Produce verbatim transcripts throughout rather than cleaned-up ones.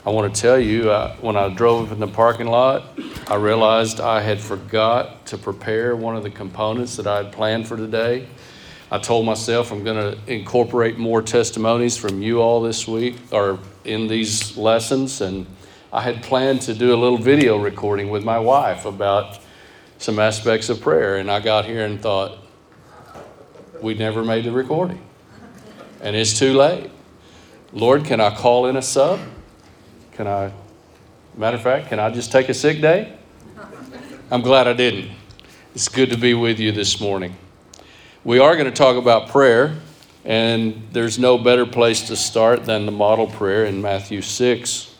I want to tell you, uh, when I drove in the parking lot, I realized I had forgot to prepare one of the components that I had planned for today. I told myself I'm going to incorporate more testimonies from you all this week, or in these lessons, and I had planned to do a little video recording with my wife about some aspects of prayer, and I got here and thought, we never made the recording, and it's too late. Lord, can I call in a sub? Can I, matter of fact, can I just take a sick day? I'm glad I didn't. It's good to be with you this morning. We are going to talk about prayer, and there's no better place to start than the model prayer in Matthew six.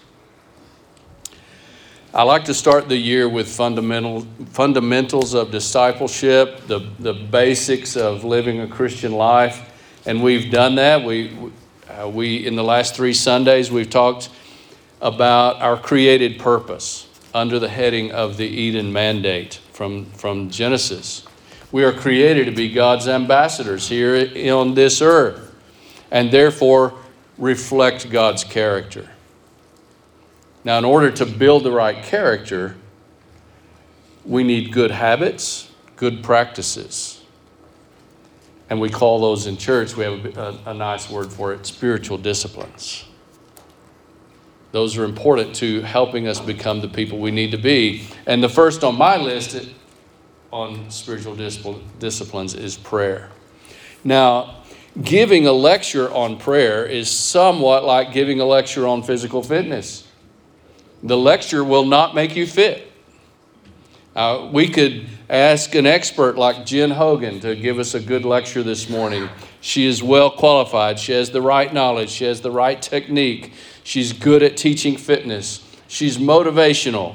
I like to start the year with fundamental fundamentals of discipleship, the, the basics of living a Christian life, and we've done that. We, uh, we in the last three Sundays, we've talked about our created purpose under the heading of the Eden mandate from, from Genesis. We are created to be God's ambassadors here on this earth and therefore reflect God's character. Now, in order to build the right character, we need good habits, good practices. And we call those in church, we have a, a, a nice word for it, spiritual disciplines. Those are important to helping us become the people we need to be. And the first on my list on spiritual disciplines is prayer. Now, giving a lecture on prayer is somewhat like giving a lecture on physical fitness. The lecture will not make you fit. Uh, we could ask an expert like Jen Hogan to give us a good lecture this morning. She is well qualified. She has the right knowledge. She has the right technique. She's good at teaching fitness. She's motivational.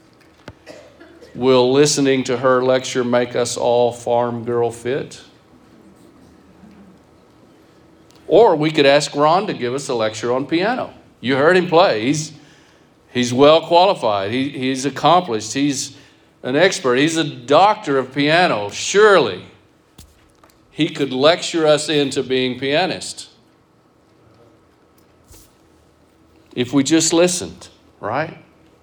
Will listening to her lecture make us all farm girl fit? Or we could ask Ron to give us a lecture on piano. You heard him play. He's, he's well qualified. He, he's accomplished. He's an expert. He's a doctor of piano. Surely he could lecture us into being pianists if we just listened, right?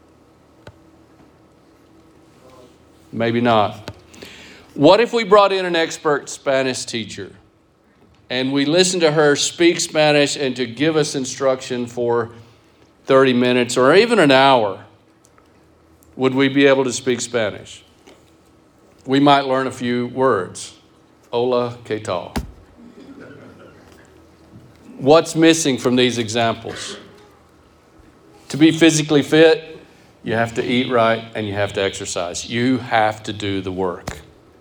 Maybe not. What if we brought in an expert Spanish teacher and we listened to her speak Spanish and to give us instruction for thirty minutes or even an hour? Would we be able to speak Spanish? We might learn a few words. Hola, ¿qué tal? What's missing from these examples? To be physically fit, you have to eat right and you have to exercise. You have to do the work.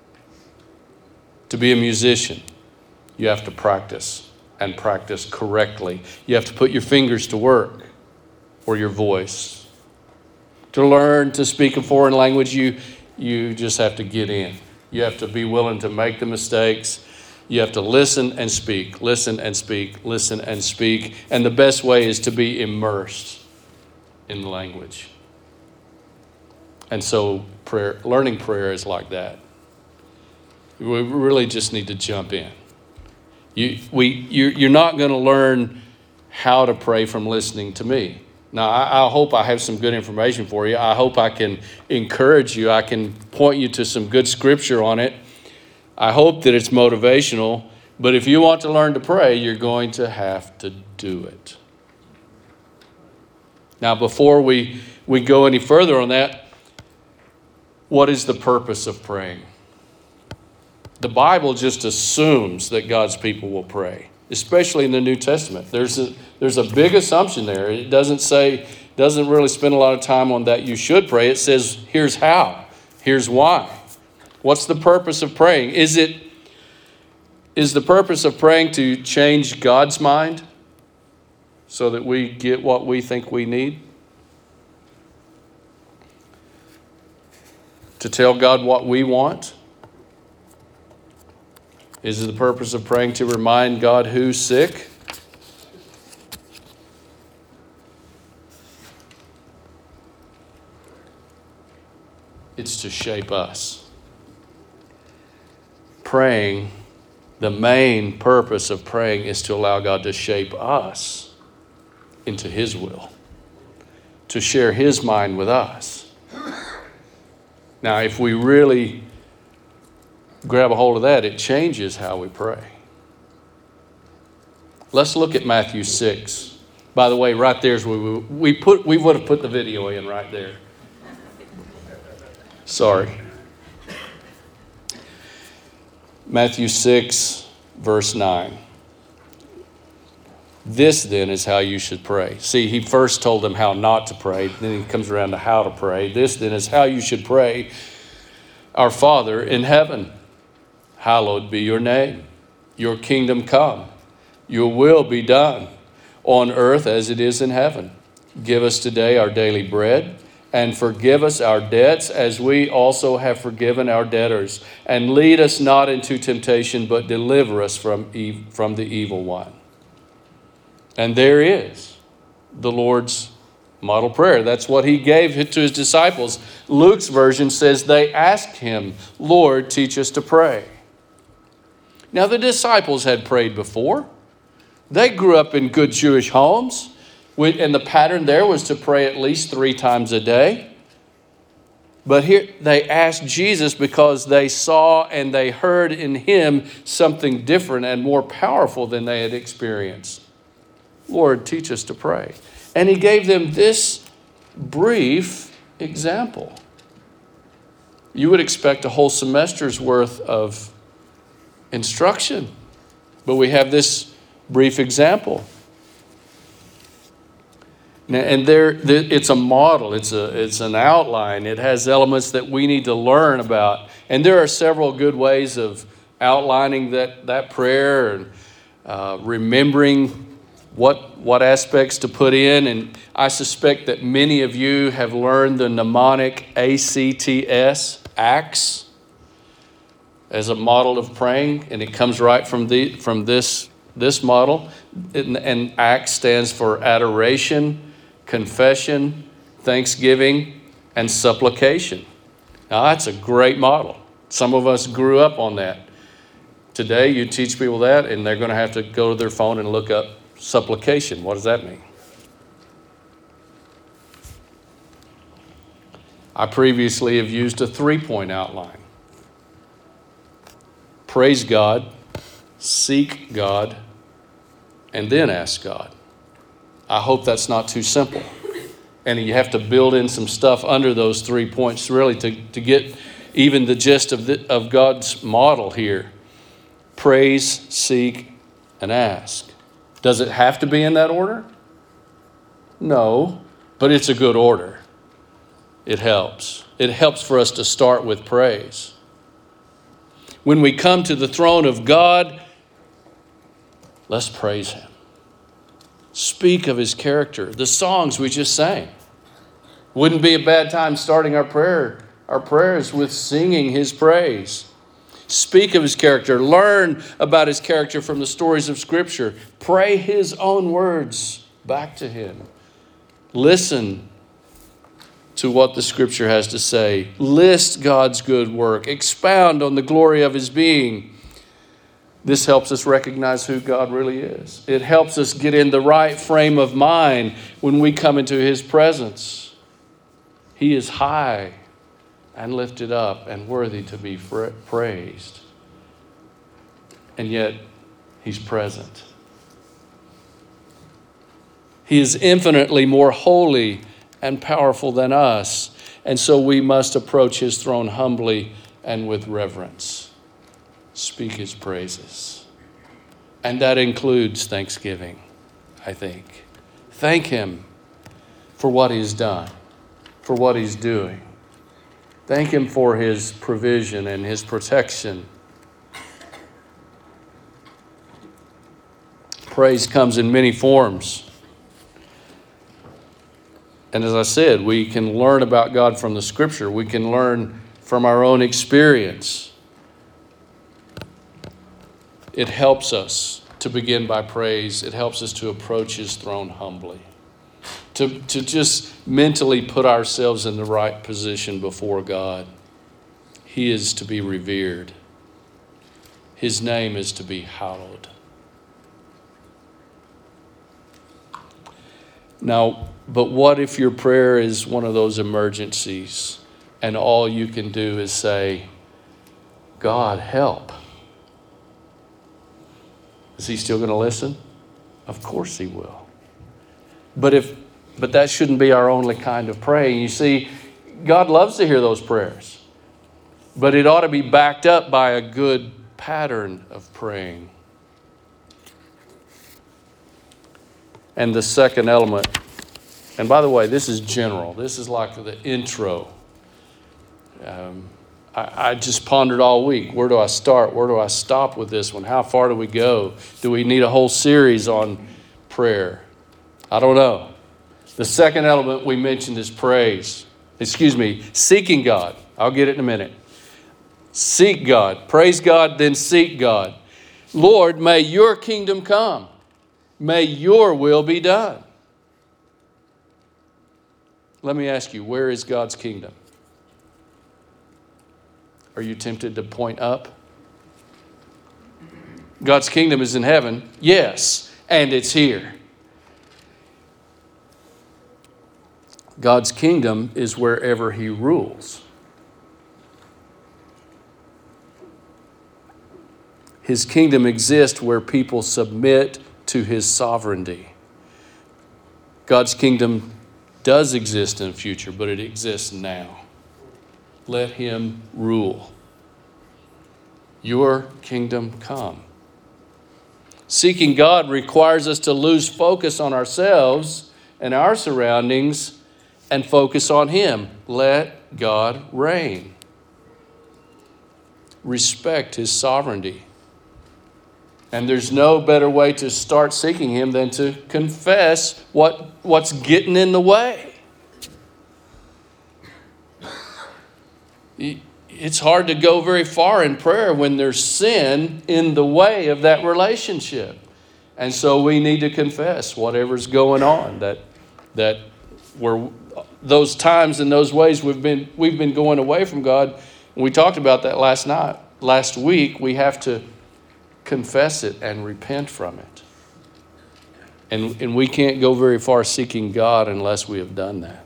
To be a musician, you have to practice and practice correctly. You have to put your fingers to work or your voice. To learn to speak a foreign language, you, you just have to get in. You have to be willing to make the mistakes. You have to listen and speak, listen and speak, listen and speak. And the best way is to be immersed in the language. And so prayer, learning prayer is like that. We really just need to jump in. You, we, you, you're not going to learn how to pray from listening to me. Now, I, I hope I have some good information for you. I hope I can encourage you. I can point you to some good scripture on it. I hope that it's motivational. But if you want to learn to pray, you're going to have to do it. Now, before we, we go any further on that, what is the purpose of praying? The Bible just assumes that God's people will pray, especially in the New Testament. There's a, there's a big assumption there. It doesn't say, doesn't really spend a lot of time on that you should pray. It says, here's how, here's why. What's the purpose of praying? Is it, is the purpose of praying to change God's mind so that we get what we think we need? To tell God what we want? Is it the purpose of praying to remind God who's sick? It's to shape us. Praying, the main purpose of praying is to allow God to shape us into His will. to share his mind with us. Now, if we really grab a hold of that, it changes how we pray. Let's look at Matthew six. By the way, right there's where we, we put we would have put the video in right there. Sorry. Matthew six, verse nine. This then is how you should pray. See, he first told them how not to pray. Then he comes around to how to pray. This then is how you should pray. Our Father in heaven, hallowed be your name. Your kingdom come. Your will be done on earth as it is in heaven. Give us today our daily bread, and forgive us our debts as we also have forgiven our debtors. And lead us not into temptation, but deliver us from, ev- from the evil one. And there is the Lord's model prayer. That's what he gave to his disciples. Luke's version says they asked him, Lord, teach us to pray. Now the disciples had prayed before. They grew up in good Jewish homes, and the pattern there was to pray at least three times a day. But here they asked Jesus because they saw and they heard in him something different and more powerful than they had experienced. Lord, teach us to pray. And he gave them this brief example. You would expect a whole semester's worth of instruction, but we have this brief example. And there, it's a model, it's a, it's an outline. It has elements that we need to learn about. And there are several good ways of outlining that, that prayer and uh, remembering what, what aspects to put in. And I suspect that many of you have learned the mnemonic A C T S, ACTS, as a model of praying. And it comes right from, the, from this, this model. And, and ACTS stands for adoration, confession, thanksgiving, and supplication. Now, that's a great model. Some of us grew up on that. Today, you teach people that, and they're going to have to go to their phone and look up supplication. What does that mean? I previously have used a three-point outline. Praise God, seek God, and then ask God. I hope that's not too simple. And you have to build in some stuff under those three points really to, to get even the gist of, the, of God's model here. Praise, seek, and ask. Does it have to be in that order? No, but it's a good order. It helps. It helps for us to start with praise. When we come to the throne of God, let's praise him. Speak of his character. The songs we just sang. Wouldn't be a bad time starting our prayer, our prayers with singing his praise. Speak of his character. Learn about his character from the stories of Scripture. Pray his own words back to him. Listen to what the Scripture has to say. List God's good work. Expound on the glory of his being. This helps us recognize who God really is. It helps us get in the right frame of mind when we come into his presence. He is high and lifted up and worthy to be praised. And yet, he's present. He is infinitely more holy and powerful than us. And so we must approach his throne humbly and with reverence. Speak his praises. And that includes thanksgiving, I think. Thank him for what he's done, for what he's doing. Thank him for his provision and his protection. Praise comes in many forms. And as I said, we can learn about God from the Scripture. We can learn from our own experience. It helps us to begin by praise. It helps us to approach his throne humbly. To, to just mentally put ourselves in the right position before God. He is to be revered. His name is to be hallowed. Now, but what if your prayer is one of those emergencies and all you can do is say, God, help? Is he still going to listen? Of course he will. But if but that shouldn't be our only kind of praying. You see, God loves to hear those prayers. But it ought to be backed up by a good pattern of praying. And the second element, and by the way, this is general. This is like the intro. Um, I, I just pondered all week. Where do I start? Where do I stop with this one? How far do we go? Do we need a whole series on prayer? I don't know. The second element we mentioned is praise. Excuse me, seeking God. I'll get it in a minute. Seek God. Praise God, then seek God. Lord, may your kingdom come. May your will be done. Let me ask you, where is God's kingdom? Are you tempted to point up? God's kingdom is in heaven, yes, and it's here. God's kingdom is wherever he rules. His kingdom exists where people submit to his sovereignty. God's kingdom does exist in the future, but it exists now. Let him rule. Your kingdom come. Seeking God requires us to lose focus on ourselves and our surroundings and focus on him. Let God reign. Respect his sovereignty. And there's no better way to start seeking him than to confess what, what's getting in the way. It's hard to go very far in prayer when there's sin in the way of that relationship. And so we need to confess whatever's going on, that that we're those times and those ways we've been we've been going away from God. And we talked about that last night, last week. We have to confess it and repent from it. And, and we can't go very far seeking God unless we have done that.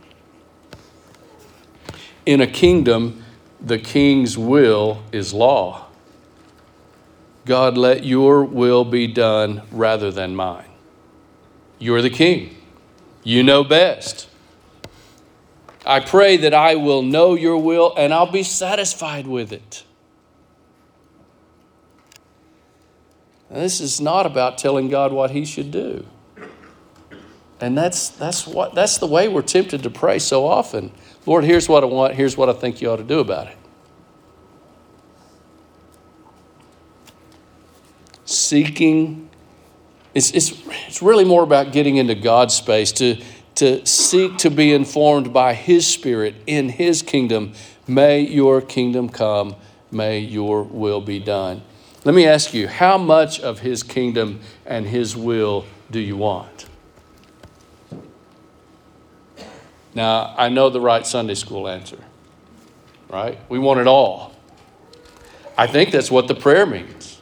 In a kingdom, the king's will is law. God, let your will be done rather than mine. You're the king. You know best. I pray that I will know your will and I'll be satisfied with it. Now, this is not about telling God what he should do. And that's that's what that's the way we're tempted to pray so often. Lord, here's what I want. Here's what I think you ought to do about it. Seeking, it's, it's, it's really more about getting into God's space, to, to seek to be informed by his Spirit in his kingdom. May your kingdom come. May your will be done. Let me ask you, how much of his kingdom and his will do you want? Now, I know the right Sunday school answer, right? We want it all. I think that's what the prayer means.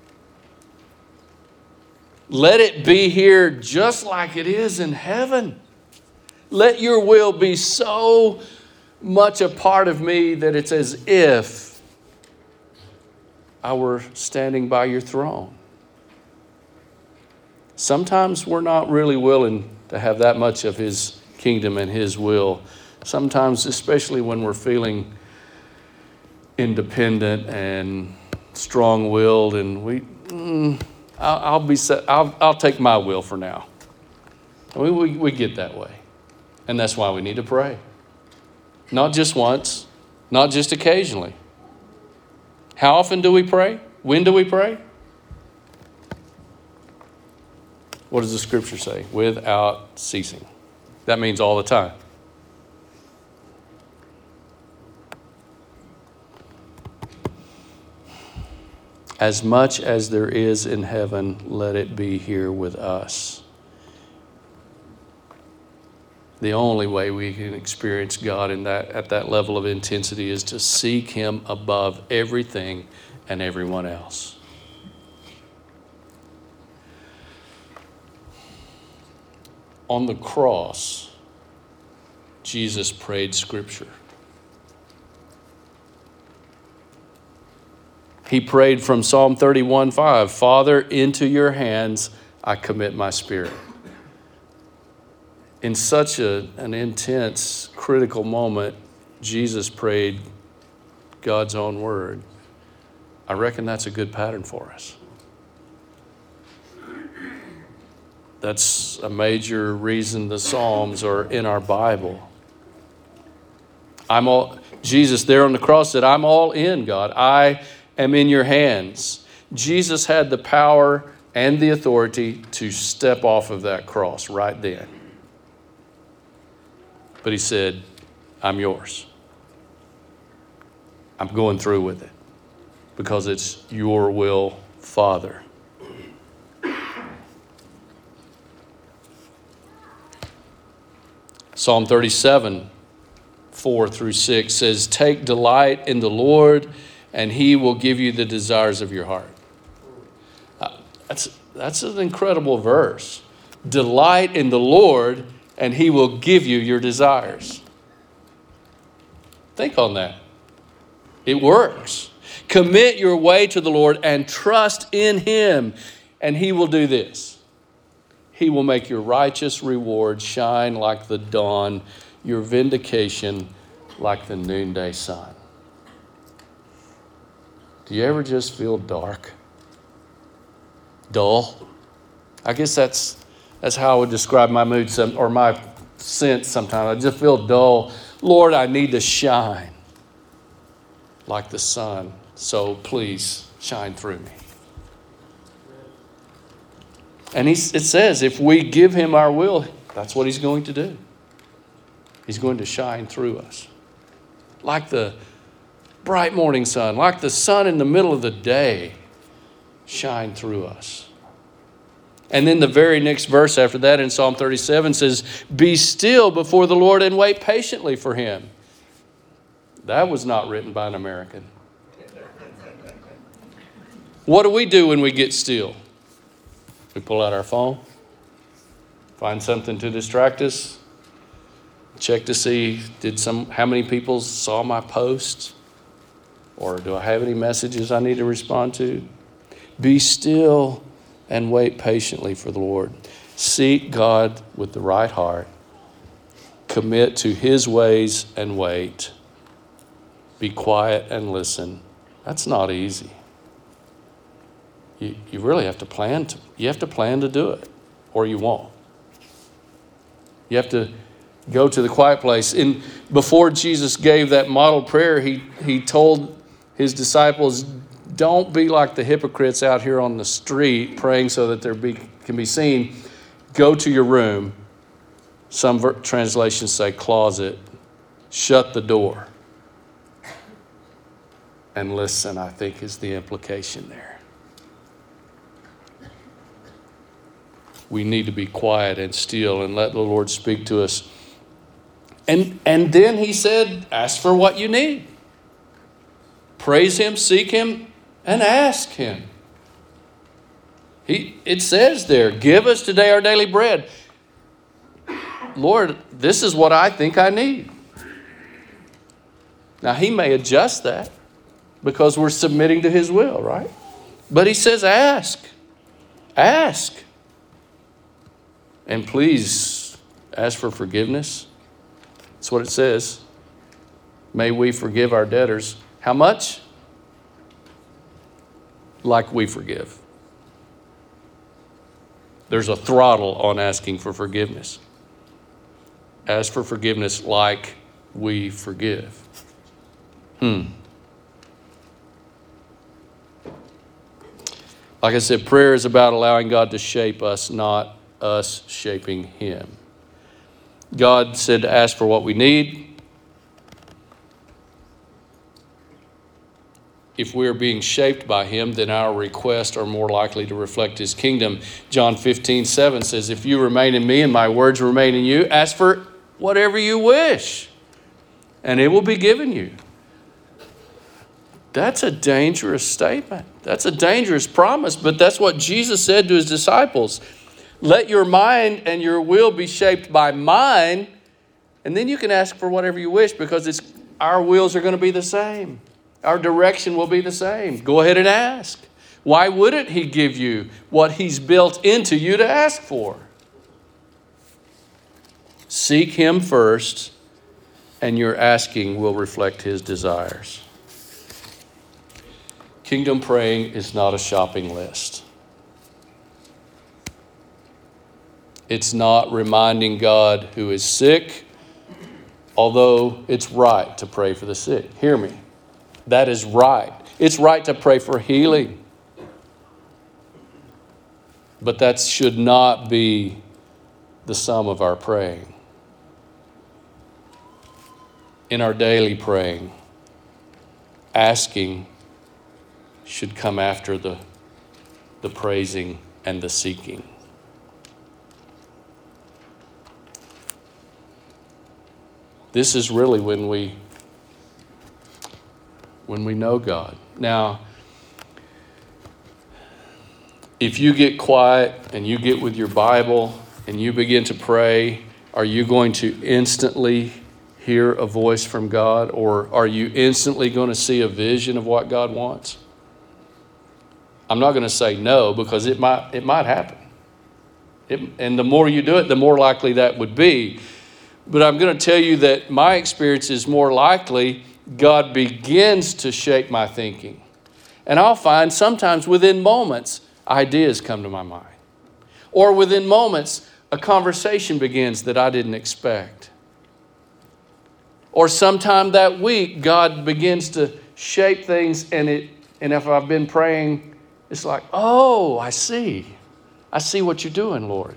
Let it be here just like it is in heaven. Let your will be so much a part of me that it's as if I were standing by your throne. Sometimes we're not really willing to have that much of his kingdom and his will. Sometimes, especially when we're feeling independent and strong-willed, and we, mm, I'll, I'll be, I'll, I'll take my will for now. We, we we get that way, and that's why we need to pray. Not just once, not just occasionally. How often do we pray? When do we pray? What does the scripture say? Without ceasing. That means all the time. As much as there is in heaven, let it be here with us. The only way we can experience God in that, at that level of intensity is to seek him above everything and everyone else. on the cross, Jesus prayed Scripture. He prayed from Psalm thirty-one five, Father, into your hands I commit my spirit. In such a, an intense, critical moment, Jesus prayed God's own word. I reckon that's a good pattern for us. That's a major reason the Psalms are in our Bible. I'm all, Jesus there on the cross said, I'm all in, God. I am in your hands. Jesus had the power and the authority to step off of that cross right then. But he said, I'm yours. I'm going through with it because it's your will, Father. Psalm thirty-seven, four through six says, take delight in the Lord, and he will give you the desires of your heart. Uh, that's, that's an incredible verse. Delight in the Lord, and he will give you your desires. Think on that. It works. Commit your way to the Lord and trust in him, and he will do this. He will make your righteous reward shine like the dawn, your vindication like the noonday sun. Do you ever just feel dark? Dull? I guess that's that's how I would describe my mood some, or my sense sometimes. I just feel dull. Lord, I need to shine like the sun. So please shine through me. And he, it says if we give him our will, that's what he's going to do. He's going to shine through us. Like the bright morning sun, like the sun in the middle of the day, shine through us. And then the very next verse after that in Psalm thirty-seven says, be still before the Lord and wait patiently for him. That was not written by an American. What do we do when we get still? We pull out our phone, find something to distract us, check to see did some how many people saw my post, or do I have any messages I need to respond to? Be still and wait patiently for the Lord. Seek God with the right heart. Commit to his ways and wait. Be quiet and listen. That's not easy. You, you really have to plan to, you have to plan to do it, or you won't. You have to go to the quiet place. In, before Jesus gave that model prayer, he, he told his disciples, don't be like the hypocrites out here on the street praying so that they can be seen. Go to your room. Some ver- translations say closet. Shut the door. And listen, I think, is the implication there. We need to be quiet and still and let the Lord speak to us. And, and then he said, ask for what you need. Praise him, seek him, and ask him. He, it says there, give us today our daily bread. Lord, this is what I think I need. Now, he may adjust that because we're submitting to his will, right? But he says, ask. Ask. And please ask for forgiveness. That's what it says. May we forgive our debtors. How much? Like we forgive. There's a throttle on asking for forgiveness. Ask for forgiveness like we forgive. Hmm. Like I said, prayer is about allowing God to shape us, not us shaping him. God said to ask for what we need. If we're being shaped by him, then our requests are more likely to reflect his kingdom. John fifteen seven says, if you remain in me and my words remain in you, ask for whatever you wish, and it will be given you. That's a dangerous statement. That's a dangerous promise, but that's what Jesus said to his disciples. Let your mind and your will be shaped by mine, and then you can ask for whatever you wish, because it's our wills are going to be the same. Our direction will be the same. Go ahead and ask. Why wouldn't he give you what he's built into you to ask for? Seek him first, and your asking will reflect his desires. Kingdom praying is not a shopping list. It's not reminding God who is sick, although it's right to pray for the sick. Hear me. That is right. It's right to pray for healing. But that should not be the sum of our praying. In our daily praying, asking should come after the, the praising and the seeking. This is really when we when we know God. Now, if you get quiet and you get with your Bible and you begin to pray, are you going to instantly hear a voice from God, or are you instantly going to see a vision of what God wants? I'm not going to say no, because it might it might happen. It, and the more you do it, the more likely that would be. But I'm going to tell you that my experience is more likely God begins to shape my thinking. And I'll find sometimes within moments, ideas come to my mind. Or within moments, a conversation begins that I didn't expect. Or sometime that week, God begins to shape things, and it and if I've been praying, it's like, oh, I see. I see what you're doing, Lord.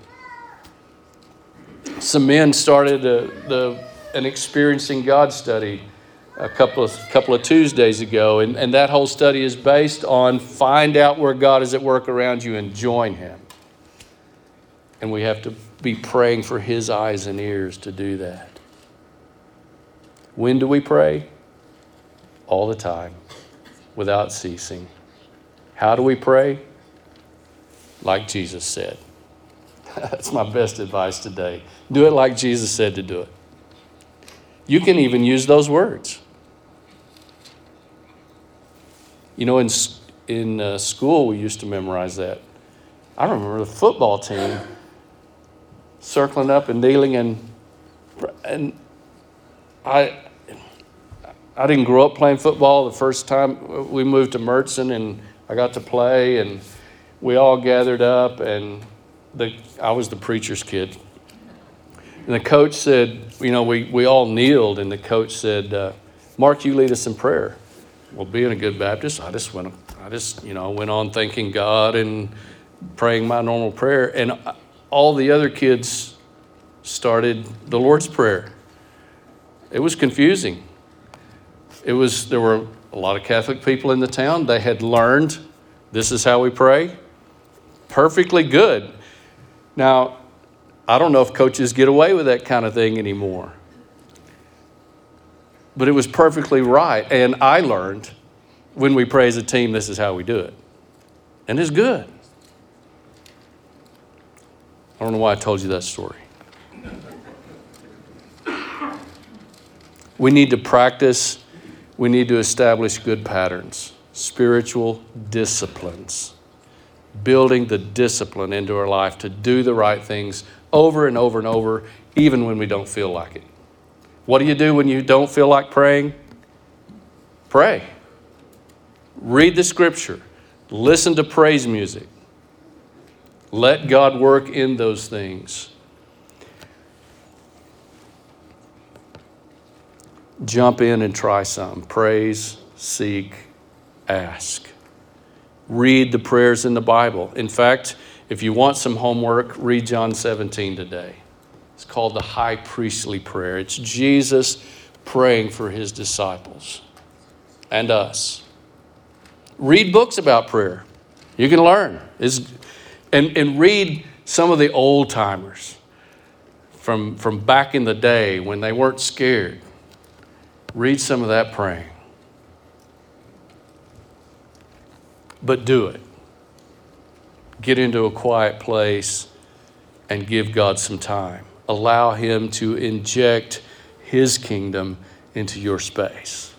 Some men started a, the, an Experiencing God study a couple of, couple of Tuesdays ago, and, and that whole study is based on find out where God is at work around you and join him. And we have to be praying for his eyes and ears to do that. When do we pray? All the time, without ceasing. How do we pray? Like Jesus said. That's my best advice today. Do it like Jesus said to do it. You can even use those words. You know, in in uh, school, we used to memorize that. I remember the football team circling up and kneeling, and and I I didn't grow up playing football. The first time we moved to Murchison, and I got to play, and we all gathered up, and the I was the preacher's kid. And the coach said, you know, we, we all kneeled, and the coach said, uh, Mark, you lead us in prayer. Well, being a good Baptist, I just went, I just, you know, went on thanking God and praying my normal prayer. And all the other kids started the Lord's Prayer. It was confusing. It was, there were a lot of Catholic people in the town. They had learned, this is how we pray. Perfectly good. Now, I don't know if coaches get away with that kind of thing anymore. But it was perfectly right. And I learned when we pray as a team, this is how we do it. And it's good. I don't know why I told you that story. We need to practice. We need to establish good patterns, spiritual disciplines, building the discipline into our life to do the right things over and over and over, even when we don't feel like it. What do you do when you don't feel like praying? Pray. Read the scripture. Listen to praise music. Let God work in those things. Jump in and try some. Praise, seek, ask. Read the prayers in the Bible. In fact, if you want some homework, read John seventeen today. It's called the High Priestly Prayer. It's Jesus praying for his disciples and us. Read books about prayer. You can learn. It's, and, and read some of the old timers from, from back in the day when they weren't scared. Read some of that praying. But do it. Get into a quiet place and give God some time. Allow him to inject his kingdom into your space.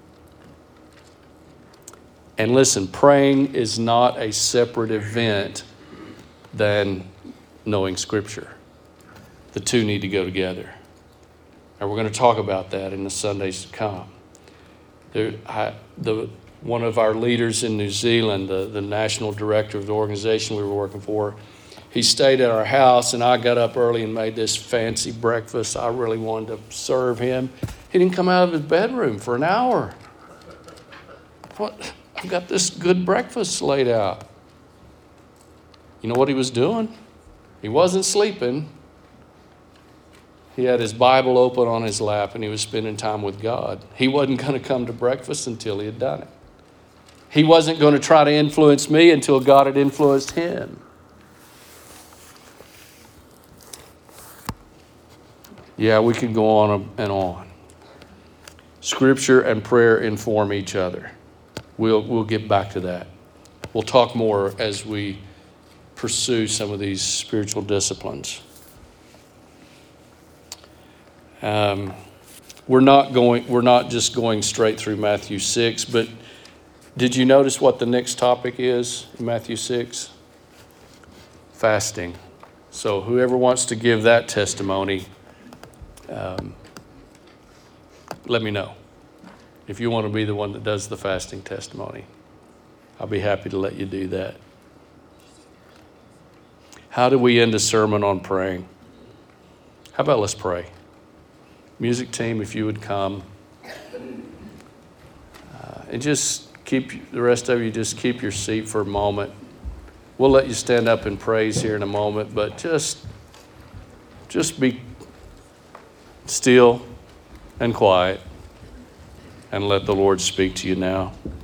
And listen, praying is not a separate event than knowing Scripture. The two need to go together. And we're going to talk about that in the Sundays to come. There, I, the, one of our leaders in New Zealand, the, the national director of the organization we were working for, he stayed at our house, and I got up early and made this fancy breakfast. I really wanted to serve him. He didn't come out of his bedroom for an hour. What? I've got this good breakfast laid out. You know what he was doing? He wasn't sleeping. He had his Bible open on his lap, and he was spending time with God. He wasn't going to come to breakfast until he had done it. He wasn't going to try to influence me until God had influenced him. Yeah, we could go on and on. Scripture and prayer inform each other. We'll, we'll get back to that. We'll talk more as we pursue some of these spiritual disciplines. Um, we're not going. We're not just going straight through Matthew six, but did you notice what the next topic is in Matthew six? Fasting. So whoever wants to give that testimony, um, let me know. If you want to be the one that does the fasting testimony, I'll be happy to let you do that. How do we end a sermon on praying? How about let's pray? Music team, if you would come. Uh, and just keep, the rest of you, just keep your seat for a moment. We'll let you stand up and praise here in a moment, but just, just be still and quiet and let the Lord speak to you now.